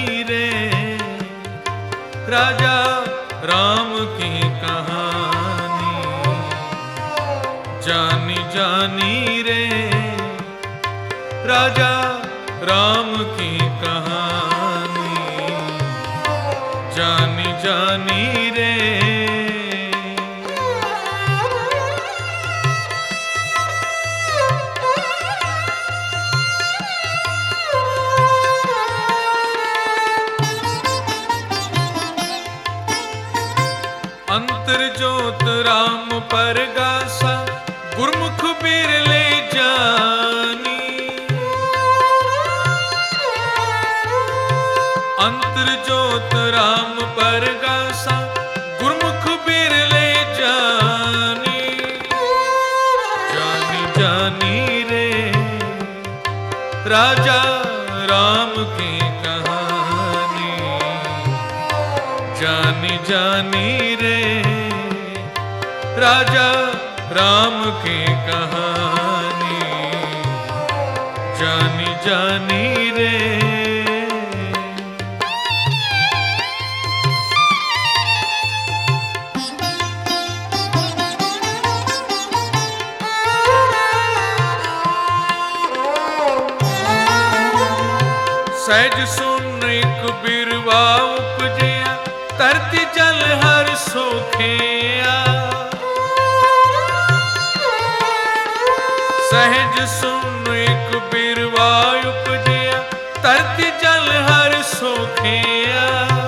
रे राजा राम की कहानी, जानी जानी रे राजा राम की कहानी, जानी जानी रे। अंतर जोत राम परगासा, गुरमुख बिरले जानी। अंतर जोत राम परगासा, गुरमुख बिरले जानी, जानी जानी रे राजा राम की कहानी, जानी जानी रे राजा राम की कहानी, जानी जानी रे। सहज सुन एक बिरवा उपजया, धरती जल हर सोखिया। सहज सुन एक बिरवा उपजया, धरती जल हर सोखिया।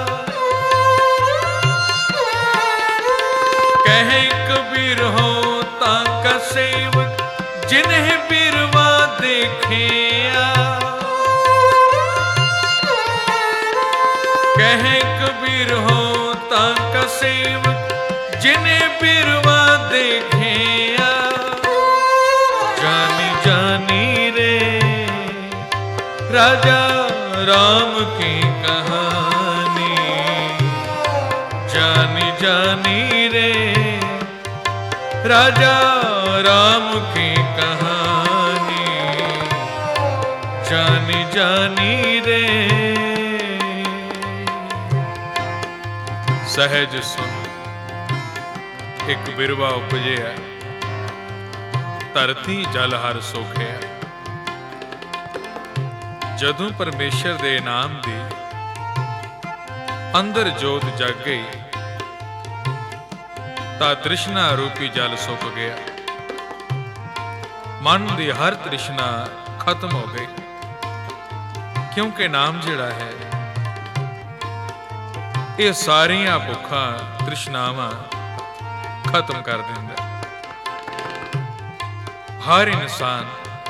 कहे कबीर हो ताका सेवक, जिन्हें बिरवा देखिया। कहे कबीर हो ताका सेवक, जिन्हें बिरवा देखिया। जानी जानी रे राजा राम की कहानी, जानी जानी रे राजा राम की कहानी, जानी जानी रे। सहज सुन एक बिरवा उपजिया, धरती जल हर सोखिया। जदों परमेश्वर दे नाम दी अंदर जोत जग गई, ता तृष्णा रूपी जल सुक गया। मन दी हर तृष्णा खत्म हो गई, क्योंकि नाम जिहड़ा है ये सारियां भुखां तृष्णावां खत्म कर दिंदा। हर इंसान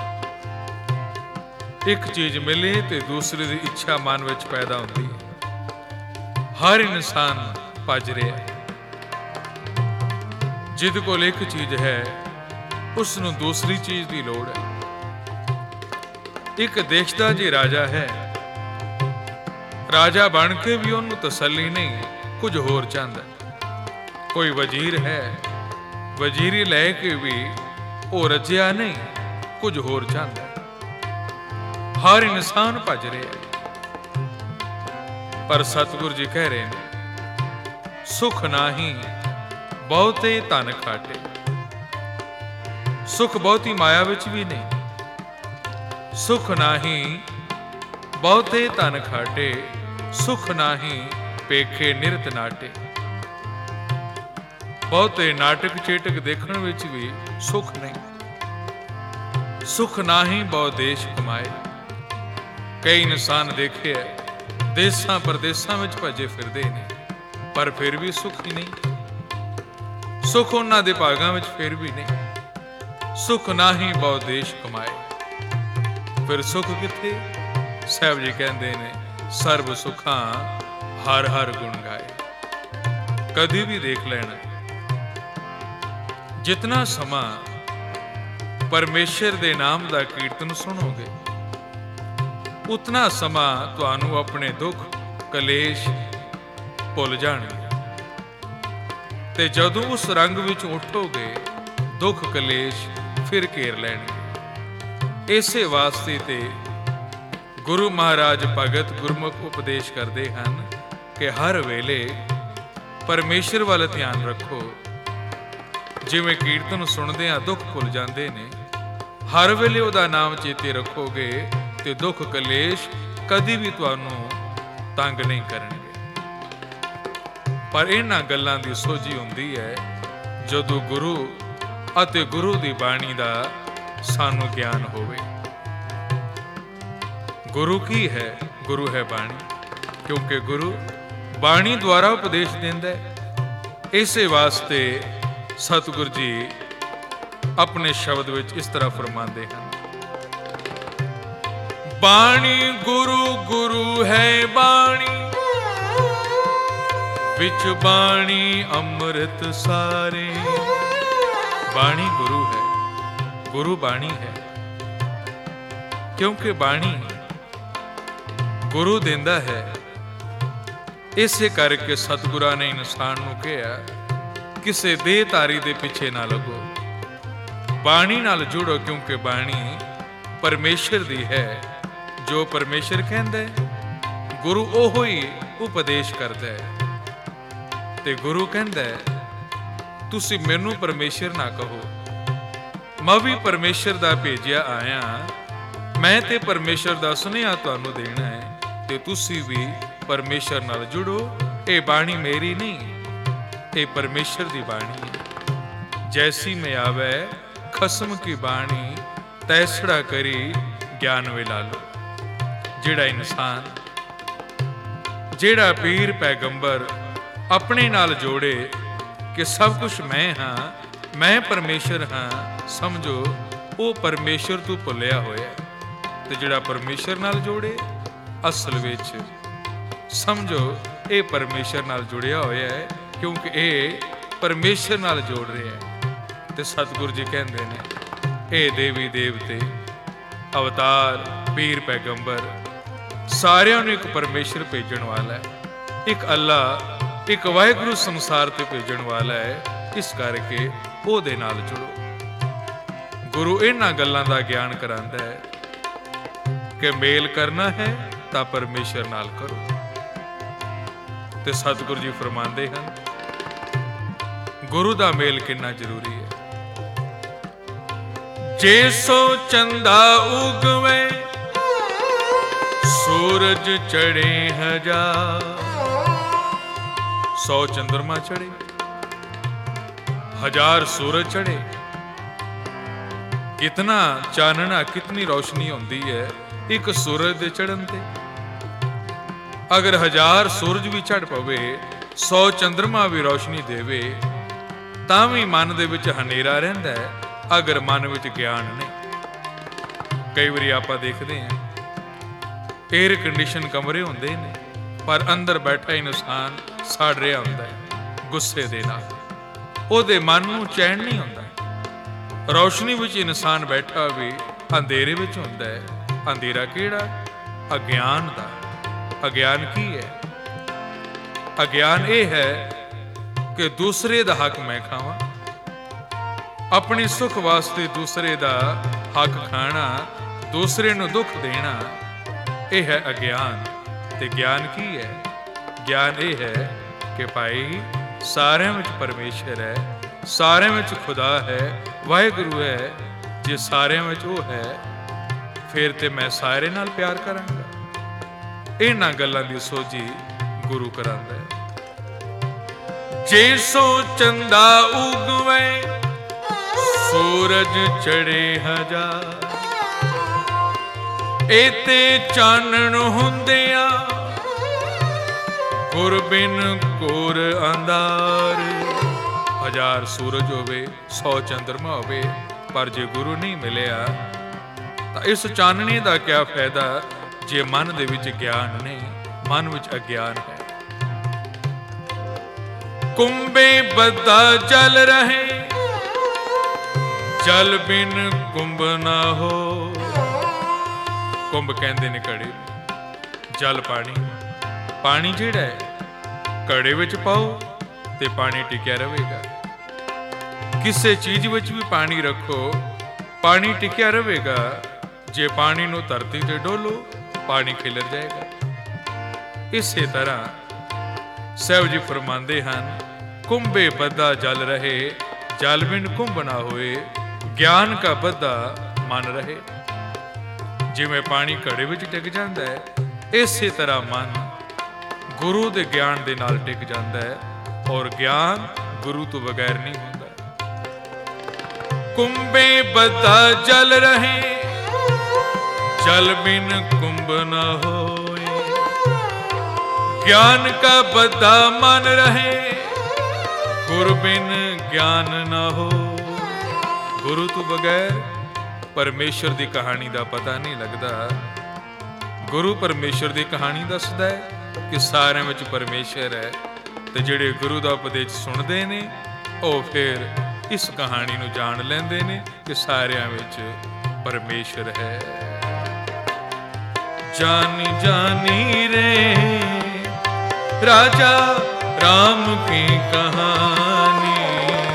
एक चीज मिले तो दूसरे की इच्छा मन विच पैदा होती है। हर इंसान भज रहा है, जिद कोल एक चीज है उसनूं दूसरी चीज की लोड़ है। एक देश का जी राजा है, राजा बन के भी उन्होंने तसल्ली नहीं, कुछ होर चाहता। कोई वजीर है, वजीरी लैके भी वो रजिया नहीं, कुछ होर चाहता। हर इंसान भज रहा है, पर सतगुरु जी कह रहे हैं सुख नाही बहुते धन खाटे। सुख बहुती माया विच भी नहीं। सुख नाही बहुते धन खाटे, सुख नाही पेखे निरत नाटे। बहुते नाटक चेटक देखण विच भी सुख नहीं। सुख नाही बहु देश कमाए। कई इंसान देखे देशां परदेसां विच भजे फिरदे ने, पर फिर भी सुख ही नहीं। सुख उन्हां दे भागां विच फिर भी नहीं। सुख नाही बहु देश कमाए। फिर सुख किथे? साहब जी कहते ने सर्व सुखां हर हर गुण गाए। कभी भी देख लेना, जितना समा परमेश्वर दे नाम दा कीर्तन सुनोगे, उतना समा तुहानू अपने दुख कलेश भुल जाणगे। ते जदों उस रंग विच उठोगे, दुख कलेश फिर घेर लैणगे। इसे वास्ते ते ਗੁਰੂ ਮਹਾਰਾਜ ਭਗਤ ਗੁਰਮੁਖ ਉਪਦੇਸ਼ ਕਰਦੇ ਹਨ ਕਿ ਹਰ ਵੇਲੇ ਪਰਮੇਸ਼ਰ ਵੱਲ ਧਿਆਨ ਰੱਖੋ। ਜਿਵੇਂ ਕੀਰਤਨ ਸੁਣਦਿਆਂ ਦੁੱਖ ਭੁੱਲ ਜਾਂਦੇ ਨੇ, ਹਰ ਵੇਲੇ ਉਹਦਾ ਨਾਮ ਚੇਤੇ ਰੱਖੋਗੇ ਤੇ ਦੁੱਖ ਕਲੇਸ਼ ਕਦੀ ਵੀ ਤੁਹਾਨੂੰ ਤੰਗ ਨਹੀਂ ਕਰਨਗੇ। ਪਰ ਇਹਨਾਂ ਗੱਲਾਂ ਦੀ ਸੋਝੀ ਹੁੰਦੀ ਹੈ ਜਦੋਂ ਗੁਰੂ ਅਤੇ ਗੁਰੂ ਦੀ ਬਾਣੀ ਦਾ ਸਾਨੂੰ ਗਿਆਨ ਹੋਵੇ। ਗੁਰੂ ਕੀ ਹੈ? ਗੁਰੂ ਹੈ ਬਾਣੀ, ਕਿਉਂਕਿ ਗੁਰੂ ਬਾਣੀ ਦੁਆਰਾ ਉਪਦੇਸ਼ ਦਿੰਦਾ ਹੈ। ਇਸੇ ਵਾਸਤੇ ਸਤਿਗੁਰ ਜੀ ਆਪਣੇ ਸ਼ਬਦ ਵਿੱਚ ਇਸ ਤਰ੍ਹਾਂ ਫਰਮਾਉਂਦੇ ਹਨ, ਬਾਣੀ ਗੁਰੂ ਗੁਰੂ ਹੈ ਬਾਣੀ, ਵਿੱਚ ਬਾਣੀ ਅੰਮ੍ਰਿਤ ਸਾਰੇ। ਬਾਣੀ ਗੁਰੂ ਹੈ, ਗੁਰੂ ਬਾਣੀ ਹੈ, ਕਿਉਂਕਿ ਬਾਣੀ ਗੁਰੂ ਦਿੰਦਾ ਹੈ। ਇਸੇ ਕਰਕੇ ਸਤਿਗੁਰਾਂ ਨੇ ਇਨਸਾਨ ਨੂੰ ਕਿਹਾ, ਕਿਸੇ ਦੇਹਧਾਰੀ ਦੇ ਪਿੱਛੇ ਨਾ ਲੱਗੋ, ਬਾਣੀ ਨਾਲ ਜੁੜੋ, ਕਿਉਂਕਿ ਬਾਣੀ ਪਰਮੇਸ਼ਰ ਦੀ ਹੈ। ਜੋ ਪਰਮੇਸ਼ਰ ਕਹਿੰਦਾ ਹੈ, ਗੁਰੂ ਉਹੋ ਹੀ ਉਪਦੇਸ਼ ਕਰਦਾ ਹੈ। ਤੇ ਗੁਰੂ ਕਹਿੰਦਾ ਹੈ, ਤੁਸੀਂ ਮੈਨੂੰ ਪਰਮੇਸ਼ਰ ਨਾ ਕਹੋ, ਮੈਂ ਵੀ ਪਰਮੇਸ਼ਰ ਦਾ ਭੇਜਿਆ ਆਇਆ, ਮੈਂ ਤੇ ਪਰਮੇਸ਼ਰ ਦਾ ਸੁਨੇਹਾ ਤੁਹਾਨੂੰ ਦੇਣਾ ਹੈ, ਤੇ ਤੁਸੀਂ ਵੀ ਪਰਮੇਸ਼ਰ ਨਾਲ ਜੁੜੋ। ਇਹ ਬਾਣੀ ਮੇਰੀ ਨਹੀਂ, ਇਹ ਪਰਮੇਸ਼ਰ ਦੀ ਬਾਣੀ ਹੈ। ਜੈਸੀ ਮੈਂ ਆਵੇ ਖਸਮ ਕੀ ਬਾਣੀ, ਤੈਸੜਾ ਕਰੀ ਗਿਆਨ ਵੇਲਾ ਲੋ। ਜਿਹੜਾ ਇਨਸਾਨ, ਜਿਹੜਾ ਪੀਰ ਪੈਗੰਬਰ ਆਪਣੇ ਨਾਲ ਜੋੜੇ ਕਿ ਸਭ ਕੁਝ ਮੈਂ ਹਾਂ, ਮੈਂ ਪਰਮੇਸ਼ਰ ਹਾਂ, ਸਮਝੋ ਉਹ ਪਰਮੇਸ਼ਰ ਤੋਂ ਭੁੱਲਿਆ ਹੋਇਆ। ਤੇ ਜਿਹੜਾ ਪਰਮੇਸ਼ਰ ਨਾਲ ਜੋੜੇ, ਅਸਲ ਵਿੱਚ ਸਮਝੋ ਇਹ ਪਰਮੇਸ਼ਰ ਨਾਲ ਜੁੜਿਆ ਹੋਇਆ ਹੈ, ਕਿਉਂਕਿ ਇਹ ਪਰਮੇਸ਼ਰ ਨਾਲ ਜੋੜ ਰਿਹਾ ਹੈ। ਤੇ ਸਤਿਗੁਰੂ ਜੀ ਕਹਿੰਦੇ ਨੇ, ਇਹ ਦੇਵੀ ਦੇਵਤੇ, ਅਵਤਾਰ, ਪੀਰ ਪੈਗੰਬਰ, ਸਾਰਿਆਂ ਨੂੰ ਇੱਕ ਪਰਮੇਸ਼ਰ ਭੇਜਣ ਵਾਲਾ ਹੈ, ਇੱਕ ਅੱਲਾ, ਇੱਕ ਵਾਹਿਗੁਰੂ ਸੰਸਾਰ ਤੇ ਭੇਜਣ ਵਾਲਾ ਹੈ। ਇਸ ਕਰਕੇ ਉਹਦੇ ਨਾਲ ਜੁੜੋ। ਗੁਰੂ ਇਹਨਾਂ ਗੱਲਾਂ ਦਾ ਗਿਆਨ ਕਰਾਂਦਾ ਹੈ ਕਿ ਮੇਲ ਕਰਨਾ ਹੈ ਤਾਂ ਪਰਮੇਸ਼ਰ ਨਾਲ ਕਰੋ। ਤੇ ਸਤਿਗੁਰੂ ਜੀ ਫਰਮਾਉਂਦੇ ਹਨ, ਗੁਰੂ ਦਾ ਮੇਲ ਕਿੰਨਾ ਜ਼ਰੂਰੀ ਹੈ। ਜੇ ਸੋ ਚੰਦਾ ਉਗਵੇ, ਸੂਰਜ ਚੜੇ ਹਜ਼ਾਰ। 100 ਚੰਦਰਮਾ ਚੜੇ, 1000 सूरज चढ़े, कितना चानना, कितनी रोशनी होती है एक सूरज दे चढ़न ते। अगर 1000 सूरज भी चढ़ पवे, 100 चंद्रमा भी रोशनी देवे, तां भी मन दे विच हनेरा रहिंदा है, अगर मन विच ज्ञान नहीं। कई बारी आपां देखदे हां एयर कंडीशन कमरे हुंदे ने, पर अंदर बैठा इंसान सड़ रहा हुंदा है गुस्से दे नाल, ਉਹਦੇ ਮਨ ਨੂੰ ਚੈਨ ਨਹੀਂ ਹੁੰਦਾ। ਰੌਸ਼ਨੀ ਵਿੱਚ ਇਨਸਾਨ ਬੈਠਾ ਵੀ ਅੰਧੇਰੇ ਵਿੱਚ ਹੁੰਦਾ ਹੈ। ਅੰਧੇਰਾ ਕਿਹੜਾ? ਅਗਿਆਨ ਦਾ। ਅਗਿਆਨ ਕੀ ਹੈ? ਅਗਿਆਨ ਇਹ ਹੈ ਕਿ ਦੂਸਰੇ ਦਾ ਹੱਕ ਮੈਂ ਖਾਵਾਂ, ਆਪਣੇ ਸੁੱਖ ਵਾਸਤੇ ਦੂਸਰੇ ਦਾ ਹੱਕ ਖਾਣਾ, ਦੂਸਰੇ ਨੂੰ ਦੁੱਖ ਦੇਣਾ, ਇਹ ਹੈ ਅਗਿਆਨ। ਤੇ ਗਿਆਨ ਕੀ ਹੈ? ਗਿਆਨ ਇਹ ਹੈ ਕਿ ਭਾਈ ਸਾਰਿਆਂ ਵਿੱਚ ਪਰਮੇਸ਼ਰ ਹੈ, ਸਾਰਿਆਂ ਵਿੱਚ ਖੁਦਾ ਹੈ, ਵਾਹਿਗੁਰੂ ਹੈ। ਜੇ ਸਾਰਿਆਂ ਵਿੱਚ ਉਹ ਹੈ, ਫਿਰ ਤੇ ਮੈਂ ਸਾਰੇ ਨਾਲ ਪਿਆਰ ਕਰਾਂਗਾ। ਇਹਨਾਂ ਗੱਲਾਂ ਦੀ ਸੋਝੀ ਗੁਰੂ ਕਰਾਂਦਾ ਹੈ। ਜੇ ਸੋ ਚੰਦਾ ਉਗਵੇ, ਸੂਰਜ ਚੜੇ ਹਜ਼ਾਰ, ਇਤੇ ਚਾਨਣ ਹੁੰਦਿਆਂ ਗੁਰ ਬਿਨ ਘੋਰ ਅੰਧਾਰ। 1000 ਸੂਰਜ ਹੋਵੇ, 100 ਚੰਦਰਮਾ ਹੋਵੇ, ਪਰ ਜੇ ਗੁਰੂ ਨਹੀਂ ਮਿਲਿਆ ਤਾਂ ਇਸ ਚਾਨਣੇ ਦਾ ਕਿਆ ਫਾਇਦਾ ਜੇ ਮਨ ਦੇ ਵਿੱਚ ਗਿਆਨ ਨਹੀਂ, ਮਨ ਵਿੱਚ ਅਗਿਆਨ ਹੈ। ਕੁੰਭੇ ਬੱਧਾ ਜਲ ਰਹੇ, ਜਲ ਬਿਨ ਕੁੰਭ ਨਾ ਹੋ। ਕੁੰਭ ਕਹਿੰਦੇ ਨੇ ਘੜੇ, ਜਲ ਪਾਣੀ। ਪਾਣੀ ਜਿਹੜਾ ਹੈ ਘੜੇ ਵਿੱਚ ਪਾਓ ਤੇ ਪਾਣੀ ਟਿਕਿਆ ਰਹੇਗਾ। ਕਿਸੇ ਚੀਜ਼ ਵਿੱਚ ਵੀ ਪਾਣੀ ਰੱਖੋ, ਪਾਣੀ ਟਿਕਿਆ ਰਹੇਗਾ। ਜੇ ਪਾਣੀ ਨੂੰ ਧਰਤੀ ਤੇ ਡੋਲੋ पानी खिलर जाएगा। इसे तरह ਸਾਹਿਬ जी फरमाते हैं, कुंभे बद्दा जल रहे, जल बिन कुंभ ना होए, ज्ञान का बद्दा मन रहे। जिवें पानी घड़े विच टिक जाता है, इसे तरह मन गुरु के ज्ञान के नाल टिक जाता है, और ज्ञान गुरु तो बगैर नहीं होता। कुंभे बद्दा जल रहे, जल बिन कुंभ न होए, ज्ञान का बद्दा मन रहे, गुरु बिन ज्ञान न हो। गुरु तो बगैर परमेश्वर की कहानी का पता नहीं लगता। गुरु परमेश्वर की कहानी दसदा है कि सारे में परमेश्वर है, तो जिहड़े गुरु का उपदेश सुनते हैं वो फिर इस कहानी को जान लेंदे ने कि सारियां विच परमेश्वर है। जानी जानी रे राजा राम की कहानी,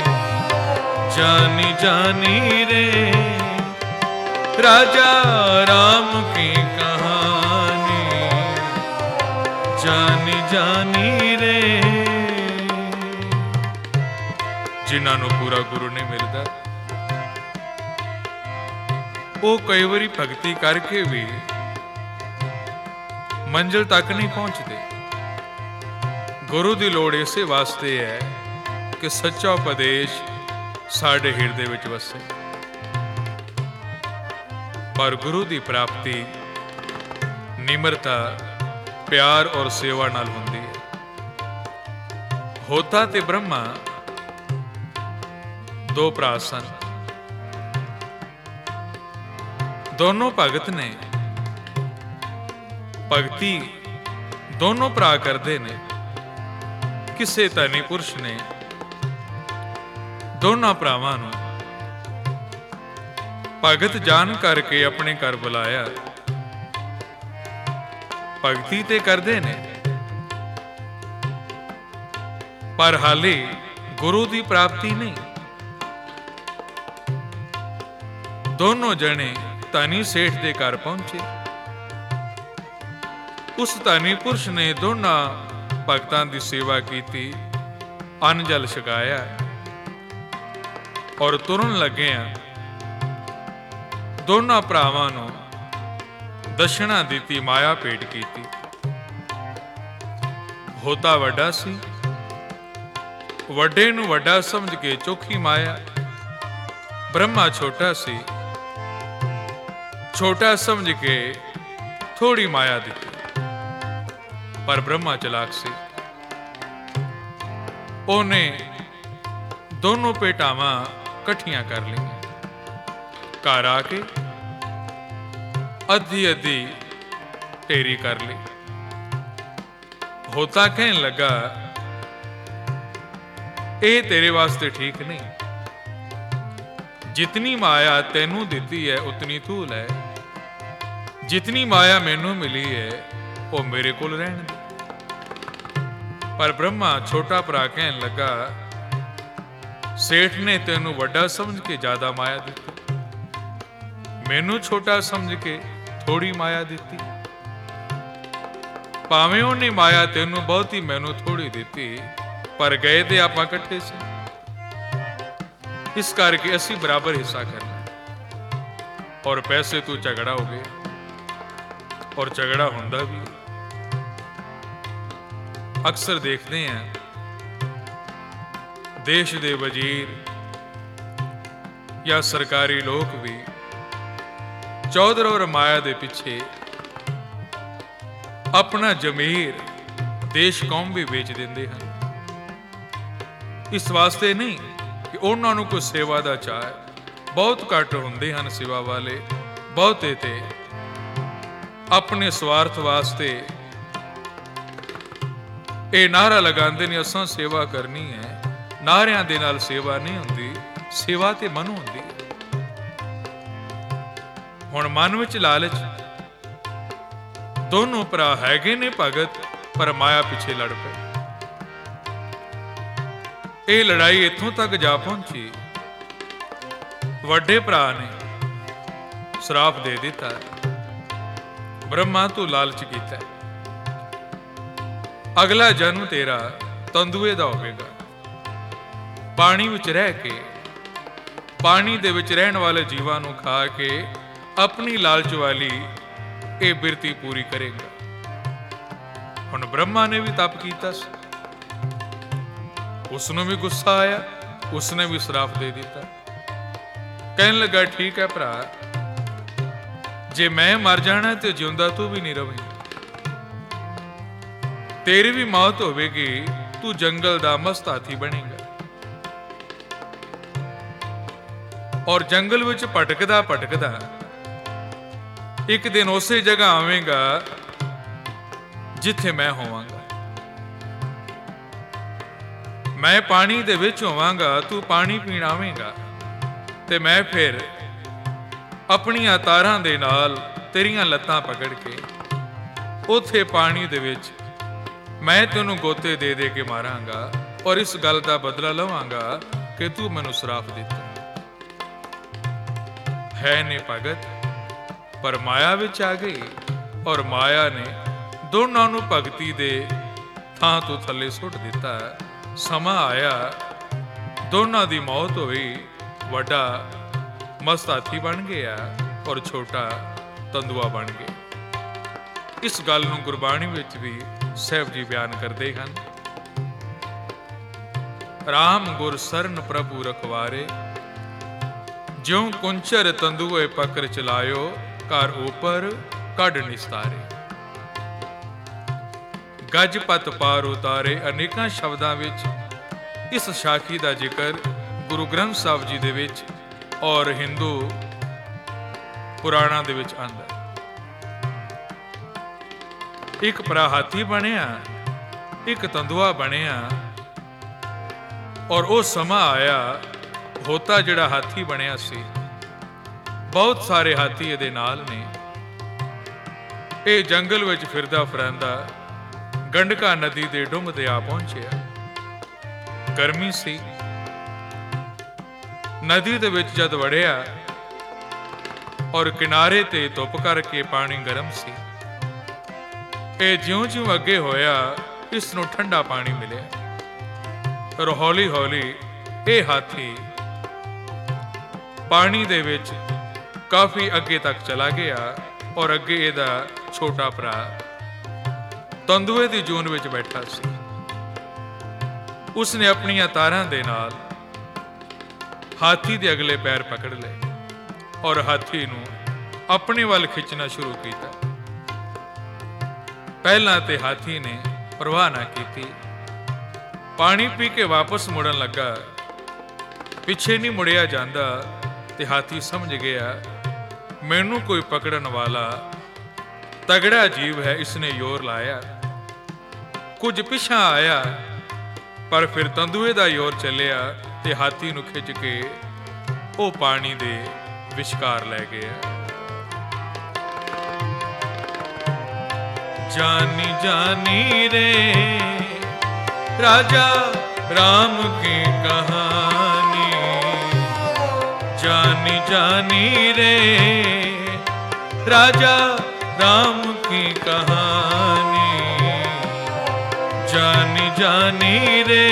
जानी जानी रे राजा राम की कहानी, जानी जानी रे। जिन्हां नूं पूरा गुरु नहीं मिलता, वो कई बारी भगती करके भी मंजिल तक नहीं पहुंचते। गुरु की लोड़ इसे वास्ते है कि सच्चा उपदेश साडे हिरदे विच वसे। पर गुरु की प्राप्ति निमरता, प्यार और सेवा नाल हुंदी है। होता ते ब्रह्मा दो भरा सन, दोनों भगत ने। भगती दोनों भरा करते ने। किसी धनी पुरुष ने दोनों भरावां नूं भगत जान करके अपने घर बुलाया। भगती ते करते ने, पर हाले गुरु की प्राप्ति नहीं। दोनों जने धनी सेठ के घर पहुंचे। उस धनी पुरुष ने दोनों भगतां की सेवा की, अन्न जल छकाया और तुरन लगे। दोनों भरावां नूं दक्षिणा दी, माया भेंट की। होता वड्डा सी, वड्डे नूं वड्डा समझ के चोखी माया। ब्रह्मा छोटा सी, छोटा समझ के थोड़ी माया दी। पर ब्रह्मा चलाक सी, ओने दोनों भेटावां कट्ठियां कर ली। घर आके अद्धी अद्धी ढेरी कर ली। होता कहन लगा, ये तेरे वास्ते ठीक नहीं। जितनी माया तेनू दिती है उतनी तूल है, जितनी माया मैनू मिली है वो मेरे कोल रहन दे। पर ब्रह्मा छोटा भरा कहन लगा, सेठ ने तेनू वड्डा समझ के ज्यादा माया दी, मैनू छोटा समझ के थोड़ी माया दी। भावें उन्हें माया तेनू बहुत ही मैनू थोड़ी दी, पर गए तो आप कट्ठे से। इस करके असी बराबर हिस्सा करना। और पैसे तू झगड़ा हो गया, और झगड़ा होंदा भी। अक्सर देखते हैं देश के वजीर या सरकारी लोग भी चौधर और माया के पिछे अपना जमीर देश कौम भी बेच देंगे हैं। इस वास्ते नहीं कि उन्होंने कोई सेवा का चाह है। बहुत घट होंदे हैं सेवा वाले, बहुते ते अपने स्वार्थ वास्ते ये नारा लगाते ने असां सेवा करनी है। नारियां दे नाल सेवा नहीं होंदी, सेवा ते मन होंदी। हुण मन विच लालच, दोनों भरा हैगे ने भगत, पर माया पिछे लड़ पे। ये लड़ाई इत्थों तक जा पहुंची, वड्डे भरा ने श्राप दे दिता, ब्रह्मा तू लालच कीता है, अगला जन्म तेरा तंदुए दा होवेगा। पानी विच रह के, पानी दे विच रहण वाले जीवां नूं खा के अपनी लालच वाली ये बिरती पूरी करेगा। हुण ब्रह्मा ने भी तप कीता सी, उसनूं भी गुस्सा आया, उसने भी श्राप दे दिता। कहन लगा ठीक है भरा, जे मैं मर जाना तो जिउंदा तू भी नहीं रवेंगा, तेरी भी मौत होवेगी, तू जंगल दा मस्त हाथी बनेगा और जंगल विच भटकदा भटकदा एक दिन उसे जगह आवेगा जिथे मैं होवांगा। मैं पानी दे विच होवांगा, तू पानी पीण आवेगा ते मैं फिर अपनियां तारां दे नाल तेरियां लत्तां पकड़ के उथे पानी दे विच मैं तेनू गोते दे दे के मारांगा और इस गल दा बदला लवांगा कि तू मैनू श्राप दिता है ने भगत। पर माया विच आ गई और माया ने दोनों नू भगती दे थां तो थले सुट दिता। समा आया, दोनों दी मौत हुई, वड्डा मस्त हाथी बन गया और छोटा तंदुआ बन गया। इस गल नूं गुरबाणी विच भी साहिब जी बयान करते हैं। राम गुर सरन प्रभु रखवारे, ज्यों कुंचर तंदुए पकर चलायो, घर ऊपर कढ़ निस्तारे। गज पत पार उतारे अनेकां शब्दां विच इस साखी दा जिक्र गुरु ग्रंथ साहिब जी दे विच और हिंदू पुराणां दे विच आंदा। एक भरा हाथी बनिया, एक तंदुआ बनिया और वो समा आया, होता जिहड़ा हाथी बनिया सी, बहुत सारे हाथी इहदे नाल ने। ये जंगल विच फिरदा फिरदा गंडका नदी दे डुंग ते आ पहुंचिया। गर्मी सी, नदी दे विच जद वड़िया और किनारे ते धुप करके पानी गर्म सी। ये ज्यों ज्यों अगे होया इस नूं ठंडा पानी मिलिया और हौली हौली ये हाथी पानी दे विच काफी अगे तक चला गया और अगे इहदा छोटा भरा तंदुए दी जून विच बैठा सी। उसने अपनियां तारां दे नाल हाथी दे अगले पैर पकड़ लए और हाथी नूं अपने वल खिंचना शुरू किया। पहला ते हाथी ने परवाह ना की, पानी पी के वापस मुड़न लगा, पिछे नहीं मुड़िया जांदा ते हाथी समझ गया मैनू कोई पकड़न वाला तगड़ा जीव है, इसने योर लाया। कुछ पिछा आया पर फिर तंदुए दा योर चलिया ते हाथी नूं खिंच के वो पानी दे विचकार लै गया। जानी जानी रे राजा राम की कहानी, जानी जानी रे राजा राम की कहानी, जानी जानी रे।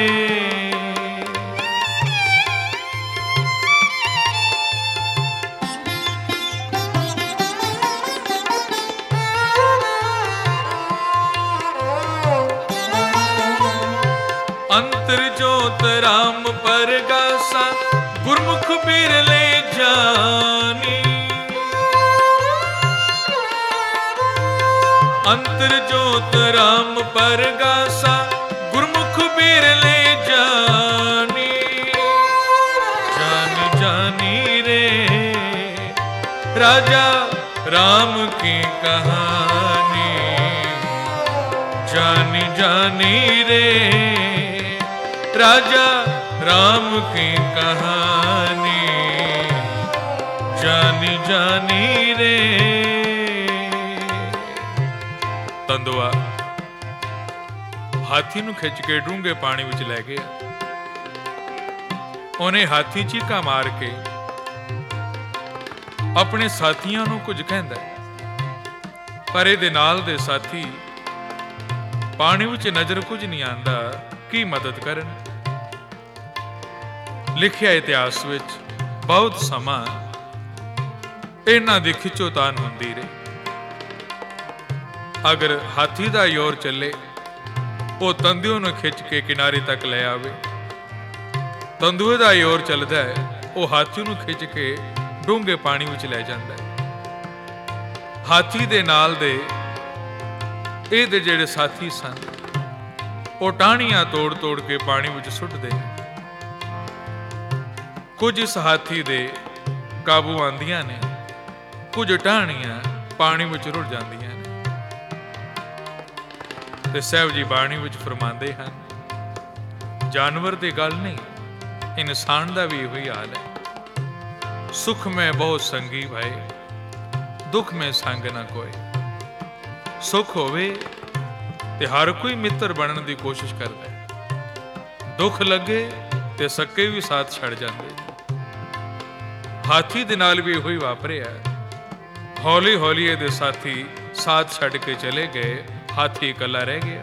अंतर जोत राम परगासा, गुरमुख बिरले जानी। अंतर जोत राम परगासा, गुरमुख बिरले जानी। जानी जानी रे राजा राम की कहानी, जानी जानी रे राजा राम की कहानी, जानी जानी रे। तंदुआ हाथी नूं खिंच के डूंगे पानी विच लै गया। उन्हें हाथी चीका मार के अपने साथियों नूं कुछ कहंदा, पर इहदे नाल दे साथी पानी विच नज़र कुछ नहीं आंदा की मदद करन। लिखिया इतिहास विच बहुत समा इन्हां दी खिच्चोतान हुंदी रही। अगर हाथी दा योर चले वो तंदुए नूं खिच के किनारे तक ले आवे, तंदुए दा योर चलदा है वो हाथी नूं खिच के डूंगे पानी विच ले जांदा है। हाथी दे नाल दे इहदे जिहड़े साथी सन वो टाहणियां तोड़ तोड़ के पानी विच सुੱਟਦੇ ने। कुछ इस हाथी दे काबू आंदियां ने, कुछ टाहणियां पानी विच रुड़ जांदियां ने। ते साहिब जी बाणी विच फरमांदे हन, जानवर दी गल नहीं, इंसान दा भी इहो ही हाल है। सुख में बहुत संगी भाई, दुख में संग ना कोई। सुख होवे ते हर कोई मित्र बनने की कोशिश करता है, दुख लगे ते सक्के भी साथ छड़ जाते। हाथी दे नाल भी इहो ही वापरिया। हौली हौली इहदे साथी साथ छड़ के चले गए, हाथी इकल्ला रह गया।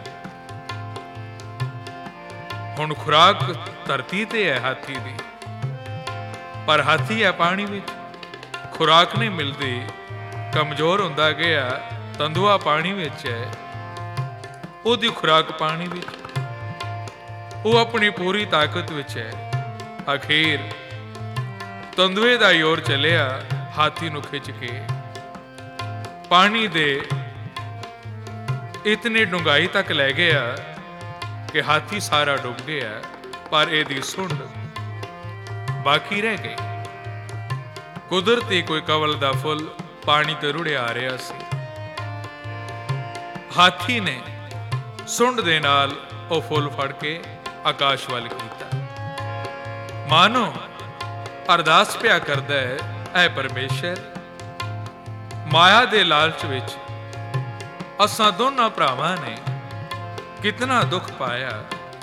हुण खुराक धरती ते है हाथी दी, पर हाथी है पानी विच, खुराक नहीं मिलती, कमजोर हुंदा गया। तंदुआ पानी विच है, ओदी खुराक पानी विच, वो अपनी पूरी ताकत विच है। अखीर तंदुए दा योर चलिया हाथी नूं खिच के पानी दे इतनी डूंगाई तक लै गया कि हाथी सारा डुब गया, पर इहदी सुंड बाकी रह गई। कुदरती कोई कवल दा फुल पानी ते रुड़िया आ रहा सी। हाथी ने सुंड दे नाल ओ फुल फड़ के आकाश वाल कीता, मानो अरदास पिया करदा है, ऐ परमेश्वर, माया दे लालच विच असां दोनों भरावां ने कितना दुख पाया।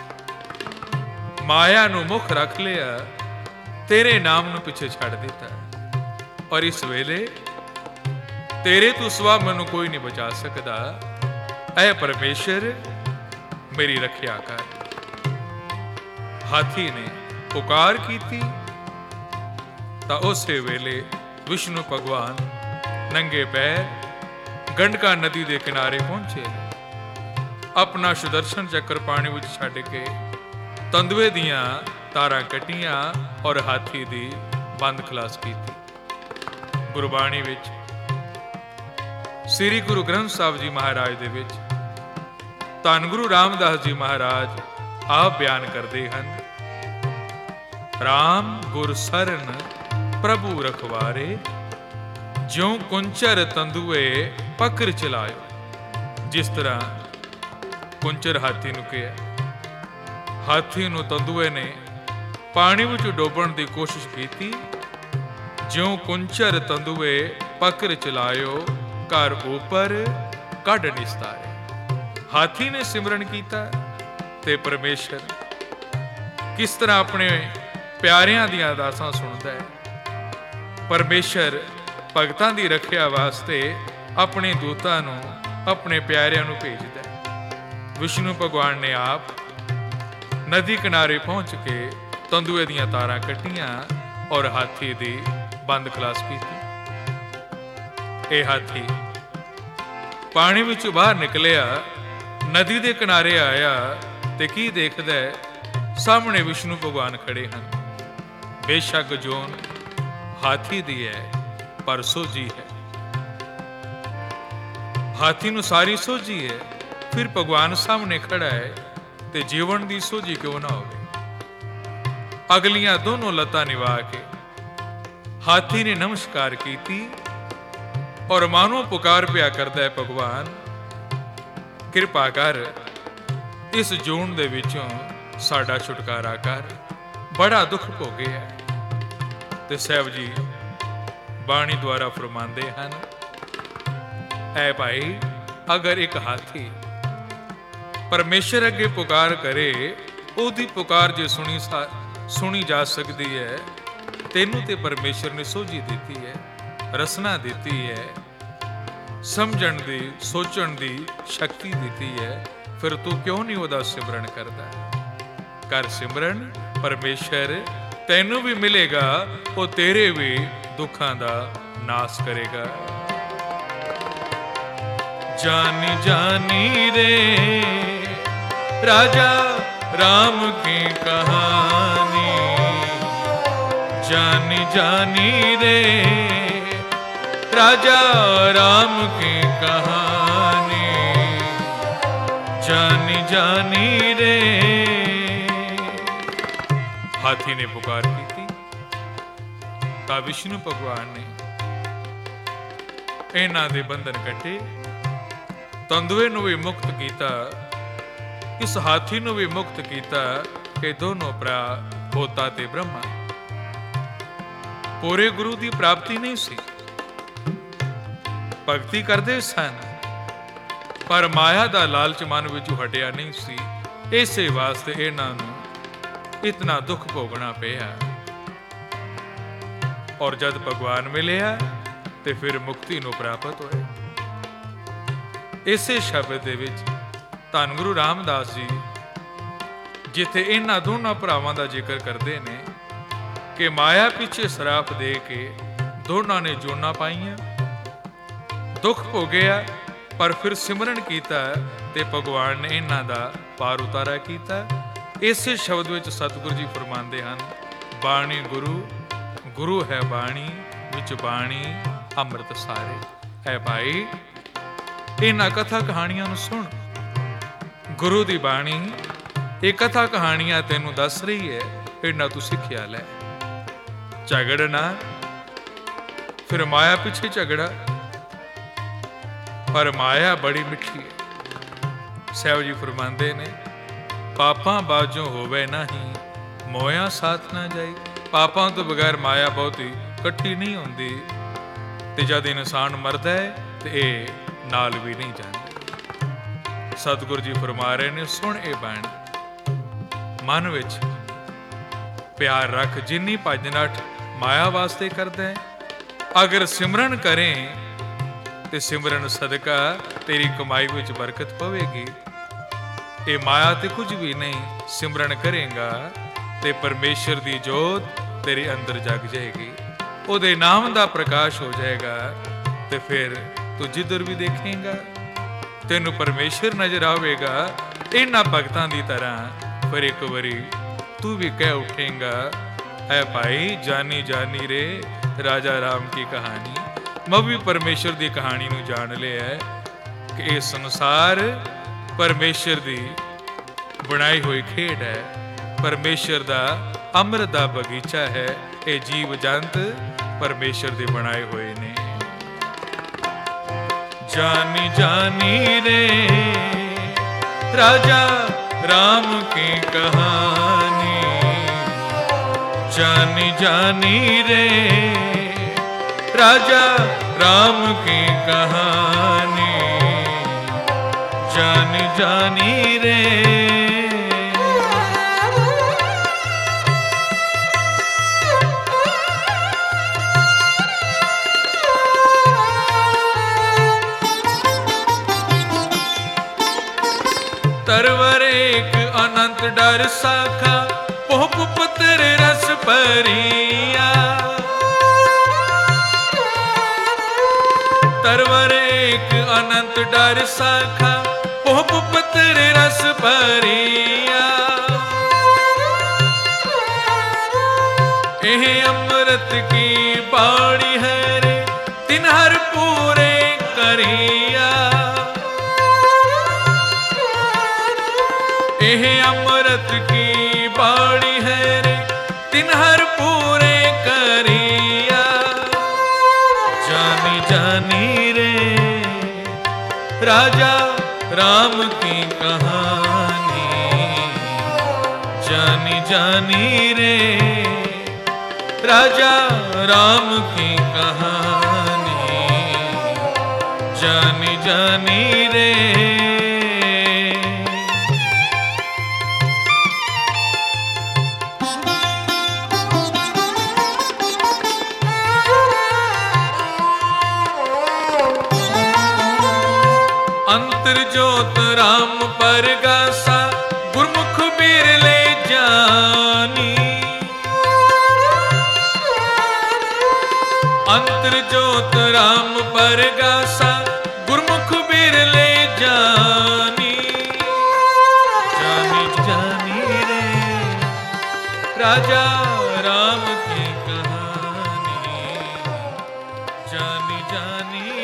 माया नूं मुख रख लिया, तेरे नाम नूं पिछे छड़ दिता, और इस वेले तेरे तो सिवा मैनूं कोई नहीं बचा सकदा। ऐ परमेश्वर, मेरी रखिया कर। हाथी ने पुकार कीती तां उसे वेले विष्णु भगवान नंगे पैर गंडका नदी के किनारे पहुंचे। अपना सुदर्शन चक्र पानी विच छड्ड के तंदुए दियां तारां कट्टियां और हाथी दी बंद खलास कीती। गुरबाणी विच श्री गुरु ग्रंथ साहिब जी महाराज दे विच धन गुरु रामदास जी महाराज आप बयान करते हैं, राम गुर सरन प्रभु रखवारे, ज्यों कुंचर तंदुए पकर चलायो। जिस तरह कुंचर हाथी नूं किया, हाथी नूं तंदुए ने पानी विच डोबण की कोशिश की, ज्यों कुंचर तंदुए पकर चलायो, घर ऊपर कढ़ निस्तारे। हाथी ने सिमरन किया ते परमेश्वर किस तरह अपने प्यारियां दी अरदासां सुनदा है। परमेश्वर भगतां दी रखिया वास्ते अपने दूतां नूं अपने प्यारियां नूं भेजदा है। विष्णु भगवान ने आप नदी किनारे पहुंच के तंदुए दियां तारां कट्टियां और हाथी दी बंद खलास की। हाथी पानी विचों बाहर निकलिया, नदी के किनारे आया ते की देखदा है, सामने विष्णु भगवान खड़े हैं। बेशक जोन हाथी दी है पर सोझी है, हाथी नूं सारी सोझी है, फिर भगवान सामने खड़ा है ते जीवन दी सोझी क्यों ना होवे। अगलियां दोनों लत्तां निभा के हाथी ने नमस्कार की और मानो पुकार पिया करदा है, भगवान कृपा कर, इस जून दे विचों साडा छुटकारा कर, बड़ा दुख भोगे है। ते साहिब जी बाणी द्वारा फरमांदे हन, ऐ भाई, अगर एक हाथी परमेश्वर अगे पुकार करे, ओदी पुकार जे सुनी जा सकती है, तेनू ते परमेश्वर ने सोझी दी है, रसना दी है, ਸਮਝਣ ਦੀ, ਸੋਚਣ ਦੀ ਸ਼ਕਤੀ ਦਿੱਤੀ ਹੈ, ਫਿਰ ਤੂੰ ਕਿਉਂ ਨਹੀਂ ਉਹਦਾ ਸਿਮਰਨ ਕਰਦਾ? ਕਰ ਸਿਮਰਨ, ਪਰਮੇਸ਼ਰ ਤੈਨੂੰ ਵੀ ਮਿਲੇਗਾ, ਉਹ ਤੇਰੇ ਵੀ ਦੁੱਖਾਂ ਦਾ ਨਾਸ ਕਰੇਗਾ। जानी जानी रे राजा राम की कहानी, जानी जानी रे राजा राम की कहानी, जानी जानी रे। हाथी ने पुकार की थी, ता विष्णु भगवान ने इन्हां दे बंधन कटे, तंदुए नूं भी मुक्त कीता, इस हाथी नूं भी मुक्त कीता कि दोनों भरा होता ते ब्रह्मा। पूरे गुरु की प्राप्ति नहीं सी, भगती करते सन, पर माया का लालच मन विचों हटिया नहीं सी। इसे वास्ते इन्हां नूं इतना दुख भोगना पिया, और जब भगवान मिलिया ते फिर मुक्ति नूं प्राप्त होए। इसे शब्द दे विच धन गुरु रामदास जी जिथे इन्हां दोनों भरावां दा जिक्र करते ने कि माया पिछे सराप दे के दोनों ने जोना पाईयां, दुख भोगिया, पर फिर सिमरन कीता ते भगवान ने इन्हां दा पार उतारा कीता। इसे शब्द विच सतगुरु जी फरमांदे हन, बाणी गुरु, गुरु है बाणी, विच बाणी अमृत सारे। है भाई, इन्हां कथा कहानियां नूं सुन, गुरु दी बाणी ये कथा कहानियां तैनूं दस रही है, इन्हां तूं सिक्ख्या लै। झगड़ना, फिर माया पिछे झगड़ा, पर माया बड़ी मिठी है। साहिब जी फरमांदे ने, पापां बाजों होवे नहीं, मोया साथ ना जाई। पापां तो बगैर माया बहुती कट्ठी नहीं होंदी, ते जद इंसान मरदा है ते ये नाल भी नहीं जाती। सतगुरु जी फरमा रहे ने, सुन ए बाणी, मन विच प्यार रख, जिन्नी भज नठ माया वास्ते करदा है। अगर सिमरन करें ते सिमरन सदका तेरी कमाई विच बरकत पवेगी। ये माया ते कुछ भी नहीं, सिमरन करेगा ते परमेश्वर दी जोत तेरे अंदर जग जाएगी, उहदे नाम दा प्रकाश हो जाएगा, ते फिर तू जिधर भी देखेगा तेनू परमेश्वर नजर आवेगा। इन्हां भगतां दी तरह फिर एक बारी तू भी कह उठेगा, है भाई जानी जानी रे राजा राम की कहानी। मैं भी परमेश्वर दी कहानी नू जान लिया है कि ये संसार परमेश्वर दी बनाई हुई खेड है, परमेश्वर दा अमृत दा बगीचा है। ये जीव जंत परमेश्वर दे बनाए हुए ने। जानी जानी रे राजा राम की कहानी, जानी जानी रे राजा राम की कहानी, जानी जानी रे। तरवर एक अनंत डर साखा, पोप पुत्र रस परिया। तरवर एक अनंत डर साखा, पोप पुत्र रस परिया। एह अमृत की बाणी है रे, तिन्हर पूरे करिया। एह अमृत की बाणी है रे, तिन्हर पूरे करिया। जानी जानी रे राजा राम की कहानी, जानी जानी रे राजा राम की कहानी, जानी जानी रे। अंतर जोत राम परगासा, गुरमुख बिरले जानी। अंतर जोत राम परगासा, गुरमुख बिरले जानी। जानी जानी रे राजा राम की कहानी, जानी जानी